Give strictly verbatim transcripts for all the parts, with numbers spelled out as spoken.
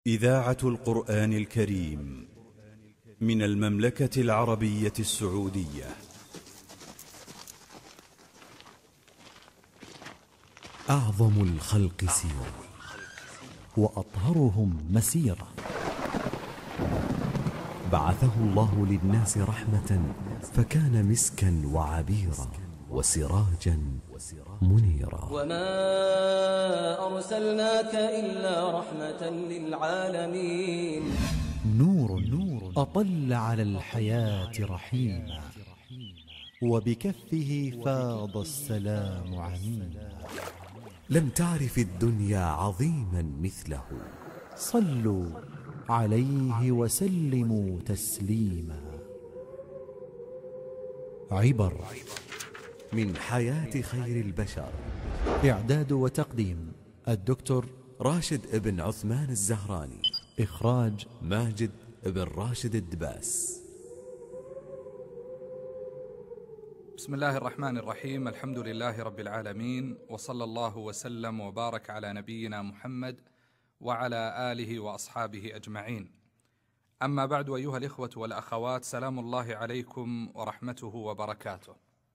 إذاعة القرآن الكريم من المملكة العربية السعودية. أعظم الخلق سيرة وأطهرهم مسيرة، بعثه الله للناس رحمة فكان مسكا وعبيرا وسراجا منيرا. وما أرسلناك إلا رحمة للعالمين. نور نور أطل على الحياة رحيما، وبكفه فاض السلام عميما. لم تعرف الدنيا عظيما مثله، صلوا عليه وسلموا تسليما. عبر من حياة خير البشر، إعداد وتقديم الدكتور راشد ابن عثمان الزهراني، إخراج ماجد ابن راشد الدباس. بسم الله الرحمن الرحيم. الحمد لله رب العالمين، وصلى الله وسلم وبارك على نبينا محمد وعلى آله وأصحابه أجمعين. أما بعد، أيها الإخوة والأخوات، سلام الله عليكم ورحمته وبركاته.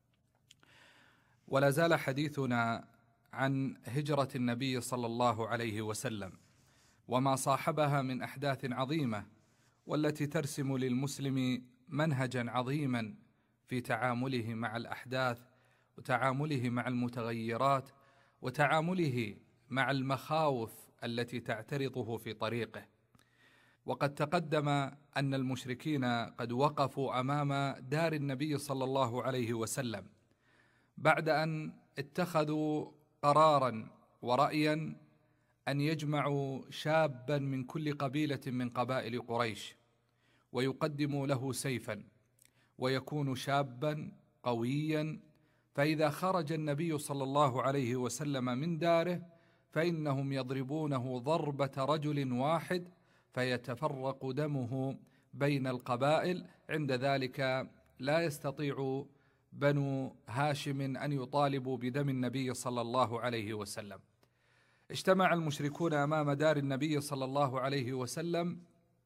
ولا زال حديثنا عن هجرة النبي صلى الله عليه وسلم وما صاحبها من أحداث عظيمة، والتي ترسم للمسلم منهجا عظيما في تعامله مع الأحداث، وتعامله مع المتغيرات، وتعامله مع المخاوف التي تعترضه في طريقه. وقد تقدم أن المشركين قد وقفوا أمام دار النبي صلى الله عليه وسلم بعد أن اتخذوا قرارا ورأيا أن يجمعوا شابا من كل قبيلة من قبائل قريش ويقدموا له سيفا، ويكون شابا قويا، فإذا خرج النبي صلى الله عليه وسلم من داره فإنهم يضربونه ضربة رجل واحد فيتفرق دمه بين القبائل. عند ذلك لا يستطيع بنو هاشم أن يطالبوا بدم النبي صلى الله عليه وسلم. اجتمع المشركون أمام دار النبي صلى الله عليه وسلم،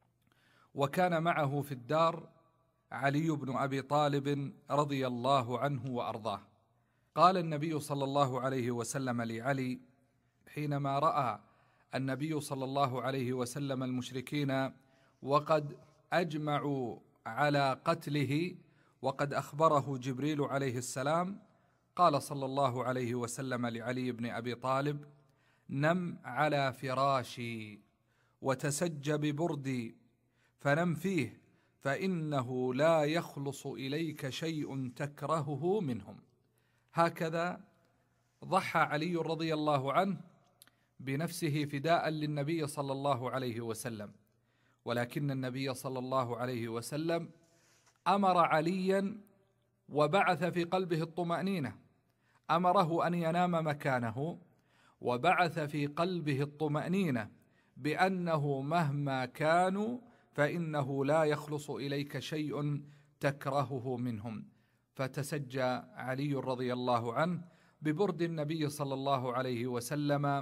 وكان معه في الدار علي بن أبي طالب رضي الله عنه وأرضاه. قال النبي صلى الله عليه وسلم لعلي حينما رأى النبي صلى الله عليه وسلم المشركين وقد أجمعوا على قتله وقد أخبره جبريل عليه السلام، قال صلى الله عليه وسلم لعلي بن أبي طالب: نم على فراشي وتسج ببردي فنم فيه، فإنه لا يخلص إليك شيء تكرهه منهم. هكذا ضحى علي رضي الله عنه بنفسه فداء للنبي صلى الله عليه وسلم، ولكن النبي صلى الله عليه وسلم أمر عليا وبعث في قلبه الطمأنينة، أمره أن ينام مكانه، وبعث في قلبه الطمأنينة بأنه مهما كانوا فإنه لا يخلص إليك شيء تكرهه منهم. فتسجى علي رضي الله عنه ببرد النبي صلى الله عليه وسلم.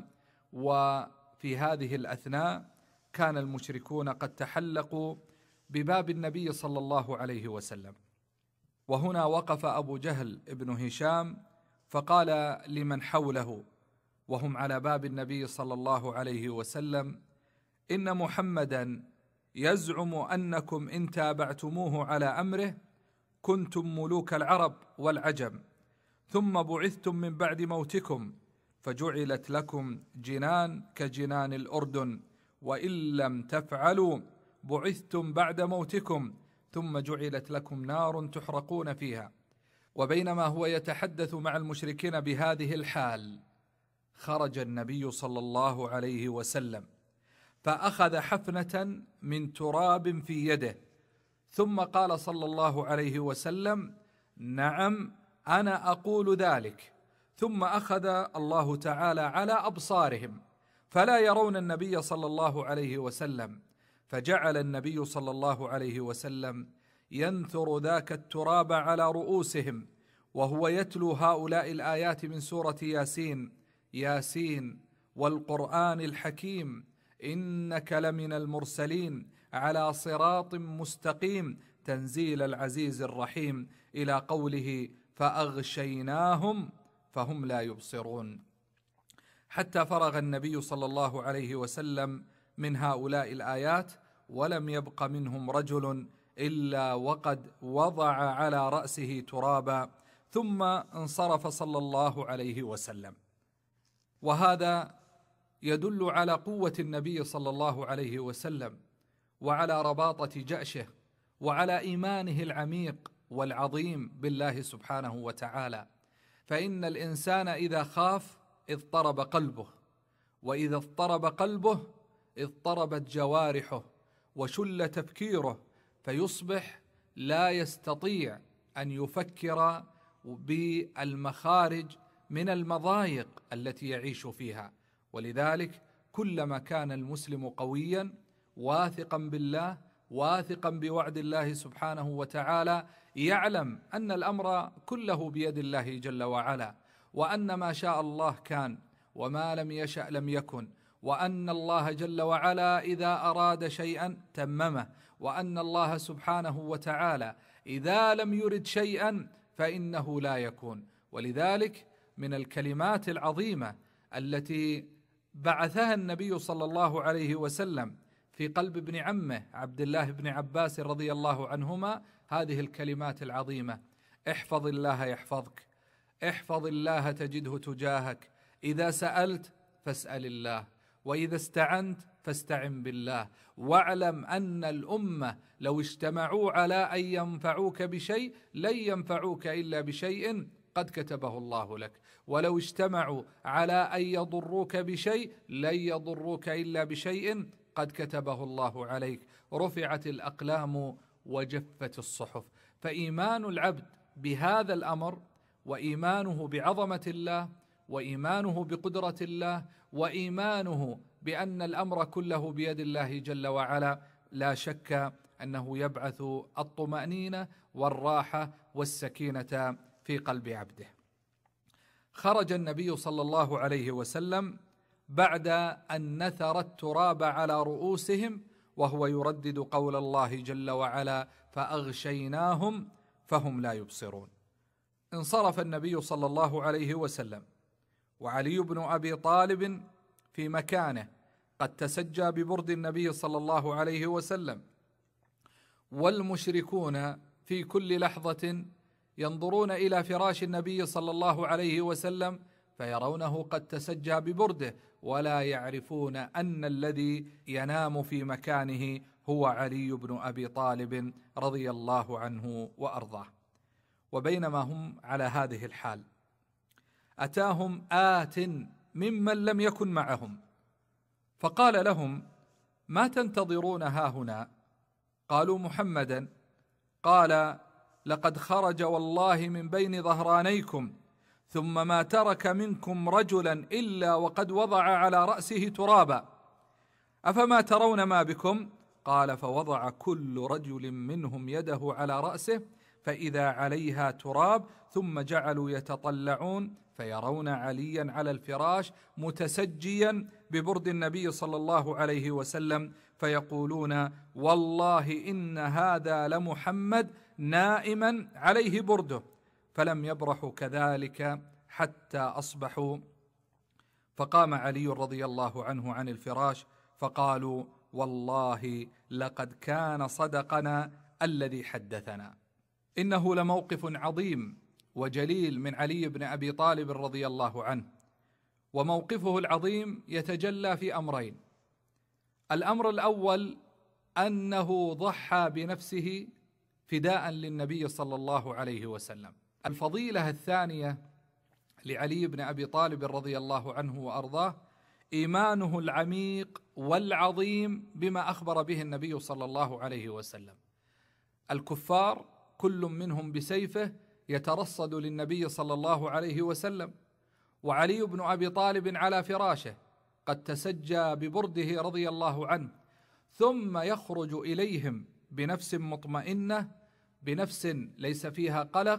وفي هذه الأثناء كان المشركون قد تحلقوا بباب النبي صلى الله عليه وسلم، وهنا وقف أبو جهل ابن هشام فقال لمن حوله وهم على باب النبي صلى الله عليه وسلم: إن محمدا يزعم أنكم إن تابعتموه على أمره كنتم ملوك العرب والعجم، ثم بعثتم من بعد موتكم فجعلت لكم جنان كجنان الأردن، وإن لم تفعلوا بعثتم بعد موتكم ثم جعلت لكم نار تحرقون فيها. وبينما هو يتحدث مع المشركين بهذه الحال، خرج النبي صلى الله عليه وسلم فأخذ حفنة من تراب في يده، ثم قال صلى الله عليه وسلم: نعم أنا أقول ذلك. ثم أخذ الله تعالى على أبصارهم فلا يرون النبي صلى الله عليه وسلم، فجعل النبي صلى الله عليه وسلم ينثر ذاك التراب على رؤوسهم وهو يتلو هؤلاء الآيات من سورة ياسين: ياسين والقرآن الحكيم إنك لمن المرسلين على صراط مستقيم تنزيل العزيز الرحيم، إلى قوله فأغشيناهم فهم لا يبصرون، حتى فرغ النبي صلى الله عليه وسلم من هؤلاء الآيات ولم يبق منهم رجل إلا وقد وضع على رأسه ترابا، ثم انصرف صلى الله عليه وسلم. وهذا يدل على قوة النبي صلى الله عليه وسلم، وعلى رباطة جأشه، وعلى إيمانه العميق والعظيم بالله سبحانه وتعالى. فإن الإنسان إذا خاف اضطرب قلبه، وإذا اضطرب قلبه اضطربت جوارحه وشل تفكيره، فيصبح لا يستطيع أن يفكر بالمخارج من المضايق التي يعيش فيها. ولذلك كلما كان المسلم قويا واثقا بالله، واثقا بوعد الله سبحانه وتعالى، يعلم أن الأمر كله بيد الله جل وعلا، وأن ما شاء الله كان وما لم يشأ لم يكن، وأن الله جل وعلا إذا أراد شيئا تممه، وأن الله سبحانه وتعالى إذا لم يرد شيئا فإنه لا يكون. ولذلك من الكلمات العظيمة التي بعثها النبي صلى الله عليه وسلم في قلب ابن عمه عبد الله بن عباس رضي الله عنهما هذه الكلمات العظيمة: احفظ الله يحفظك، احفظ الله تجده تجاهك، إذا سألت فاسأل الله، وإذا استعنت فاستعن بالله، واعلم أن الأمة لو اجتمعوا على أن ينفعوك بشيء لن ينفعوك إلا بشيء قد كتبه الله لك، ولو اجتمعوا على أن يضروك بشيء لن يضروك إلا بشيء قد كتبه الله عليك، رفعت الأقلام وجفت الصحف. فإيمان العبد بهذا الأمر، وإيمانه بعظمة الله، وإيمانه بقدرة الله، وإيمانه بأن الأمر كله بيد الله جل وعلا، لا شك أنه يبعث الطمأنينة والراحة والسكينة في قلب عبده. خرج النبي صلى الله عليه وسلم بعد أن نثر التراب على رؤوسهم وهو يردد قول الله جل وعلا: فأغشيناهم فهم لا يبصرون. انصرف النبي صلى الله عليه وسلم وعلي بن أبي طالب في مكانه قد تسجى ببرد النبي صلى الله عليه وسلم، والمشركون في كل لحظة ينظرون إلى فراش النبي صلى الله عليه وسلم فيرونه قد تسجى ببرده، ولا يعرفون أن الذي ينام في مكانه هو علي بن أبي طالب رضي الله عنه وأرضاه. وبينما هم على هذه الحال أتاهم آت ممن لم يكن معهم فقال لهم: ما تنتظرون هاهنا؟ قالوا: محمدا. قال: لقد خرج والله من بين ظهرانيكم، ثم ما ترك منكم رجلا إلا وقد وضع على رأسه ترابا، أفما ترون ما بكم؟ قال: فوضع كل رجل منهم يده على رأسه فإذا عليها تراب، ثم جعلوا يتطلعون فيرون عليا على الفراش متسجيا ببرد النبي صلى الله عليه وسلم، فيقولون: والله إن هذا لمحمد نائما عليه برده. فلم يبرحوا كذلك حتى أصبحوا، فقام علي رضي الله عنه عن الفراش فقالوا: والله لقد كان صدقنا الذي حدثنا. إنه لموقف عظيم وجليل من علي بن أبي طالب رضي الله عنه، وموقفه العظيم يتجلى في أمرين: الأمر الأول أنه ضحى بنفسه فداء للنبي صلى الله عليه وسلم. الفضيلة الثانية لعلي بن أبي طالب رضي الله عنه وأرضاه إيمانه العميق والعظيم بما أخبر به النبي صلى الله عليه وسلم. الكفار كل منهم بسيفه يترصد للنبي صلى الله عليه وسلم، وعلي بن أبي طالب على فراشه قد تسجى ببرده رضي الله عنه، ثم يخرج إليهم بنفس مطمئنة، بنفس ليس فيها قلق،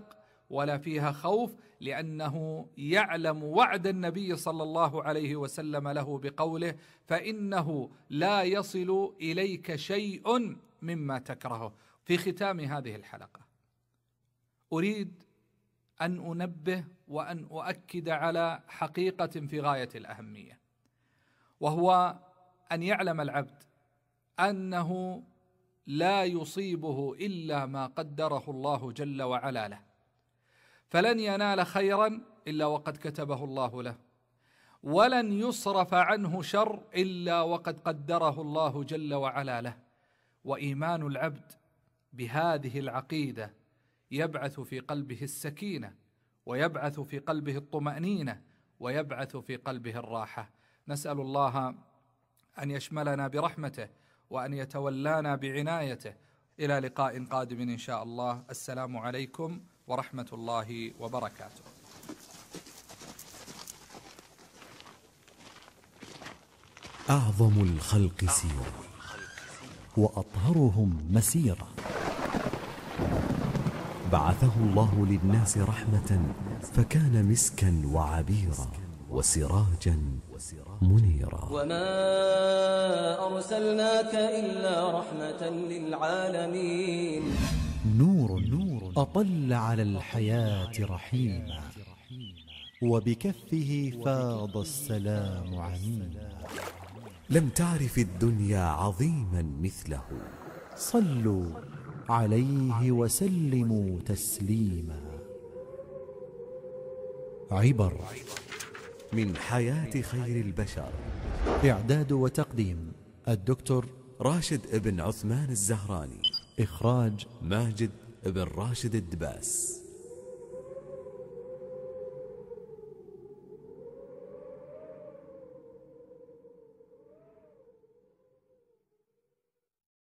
ولا فيها خوف، لأنه يعلم وعد النبي صلى الله عليه وسلم له بقوله: فإنه لا يصل إليك شيء مما تكرهه. في ختام هذه الحلقة أريد أن أنبه وأن أؤكد على حقيقة في غاية الأهمية، وهو أن يعلم العبد أنه لا يصيبه إلا ما قدره الله جل وعلا له، فلن ينال خيرا إلا وقد كتبه الله له، ولن يصرف عنه شر إلا وقد قدره الله جل وعلا له. وإيمان العبد بهذه العقيدة يبعث في قلبه السكينة، ويبعث في قلبه الطمأنينة، ويبعث في قلبه الراحة. نسأل الله أن يشملنا برحمته وأن يتولانا بعنايته. إلى لقاء قادم إن شاء الله. السلام عليكم ورحمة الله وبركاته. أعظم الخلق سيرة وأطهرهم مسيرة، بعثه الله للناس رحمة فكان مسكا وعبيرا وسراجا منيرا. وما أرسلناك إلا رحمة للعالمين. نور نور أطل على الحياة رحيما، وبكفه فاض السلام عميما. لم تعرف الدنيا عظيما مثله. صلوا عليه وسلموا تسليما. عبر من حياة خير البشر. إعداد وتقديم الدكتور راشد ابن عثمان الزهراني. إخراج ماجد ابن راشد الدباس.